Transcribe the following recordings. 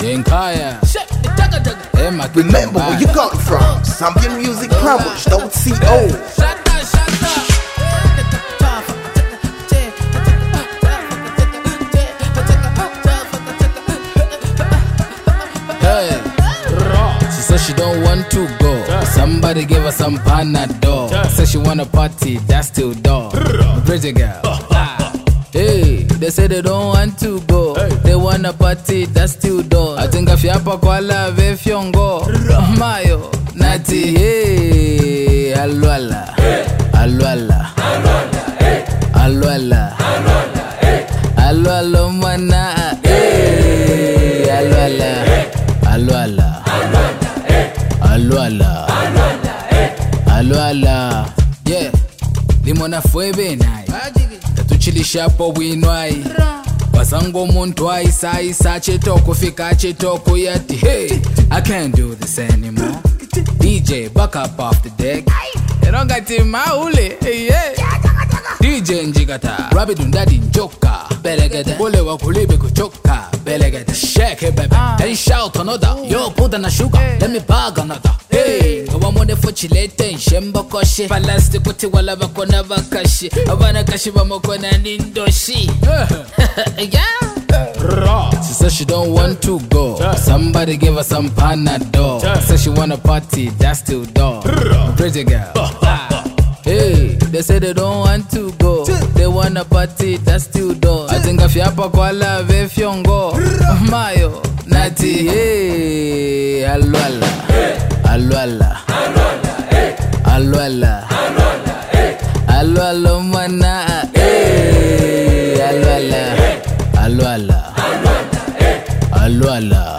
Enkaya. Remember where you got it from. Zambian Music Published, .co. Hey, she said she don't want to go. Somebody give her some Panadol. Said she wanna party, that's still door. Pretty girl. Hey, they say they don't want to go. They wanna party, that's still door. I think if you have a koala, if you go, Mayo, Nati, hey, Alwala, Alwala, Alwala, Alwala, mana, hey, Alwala, Alwala, Alwala, Alwala, yeah, limona fuebe nai. Tuchilisha po winwai Wasango muntu aisa chetoko fika chetoko yati. Hey, I can't do this anymore. DJ, back up off the deck. Erongati maule, yeah. DJ njigata, rabbit undadi njoka. Belegete, bole wakulibe kuchoka. Belegete, shake it baby, then shout another. Yo, put on a sugar, let me bag another. Hey, I want for chilete, shembo koshi. Palasti kuti wala bakona bakashi. Avana kashi bamokona nindoshi. Yeah. She said she don't want to go. Somebody give her some Panadol. Said she wanna party, that's still door. Pretty girl. Hey, they say they don't want to go. They wanna party, that's still door. I think if you have a koala, if you go, Mayo, Nati, hey, Alwala, Alwala, Alwala, Alwala, mana, hey, Alwala, Alwala, Alwala,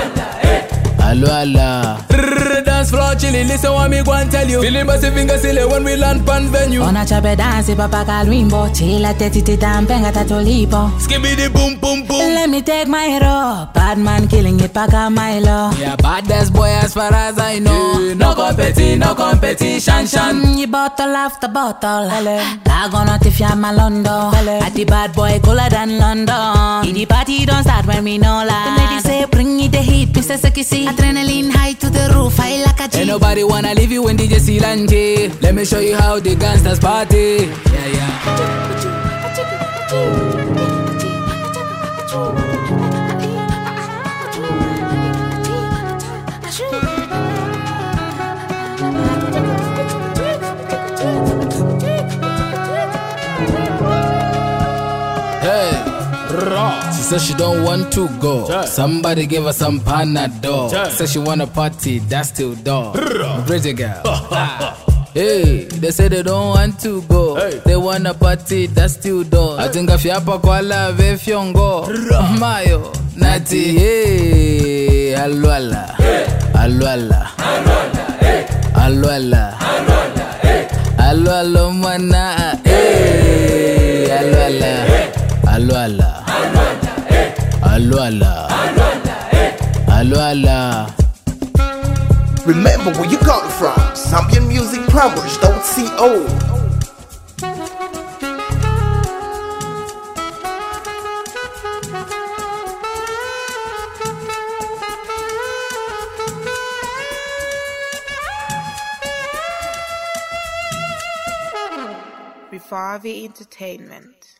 Alwala. Dance floor chilly, listen what me go and tell you. Feeling massive finger silly when we land pan venue. On a chape dance, papa calwimbo. Chila tete tampenga tatolipo. Skibidi boom boom boom. Let me take my hero. Bad man killing it, paka my law. Yeah, baddest boy as far as I know. No competition, shan. You bottle after bottle. Lag on if you're Malondo. At the bad boy cooler than London. In the party don't start when we know lie. The ladies say bring it the heat, Mr. Sekisi. Adrenaline high to the roof, I like a G. Ain't nobody wanna leave you when DJ Silanje. Let me show you how the gangsters party. Yeah, yeah. Hey, she said she don't want to go. Somebody give her some Panadol. Said she wanna party, that's still door. Pretty girl. Hey, they say they don't want to go. They wanna party, that's still door. I think if you have a koala, if you go, Mayo, Nati, hey, Alwala, Alwala, Alwala, Alwala, mana, hey, Alwala, Alwala, Alwala, Alwala. Remember where you got it from. Zambian Music Published, .co. Vivavi Entertainment.